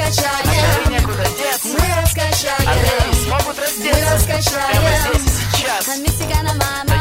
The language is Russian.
раскачаем, некуда деться, мы раскачаем, они не смогут мы раздеться раскачаем. прямо здесь и сейчас. La música no mama.